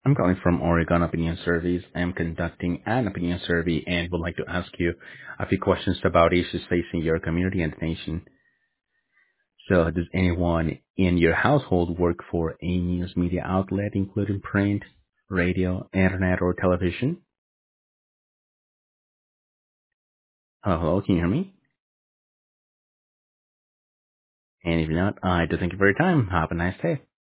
I'm calling from Oregon Opinion Surveys. I'm conducting an opinion survey and would like to ask you a few questions about issues facing your community and the nation. So, does anyone in your household work for a news media outlet, including print, radio, internet, or television? Hello, can you hear me? And if not, I do thank you for your time. Have a nice day.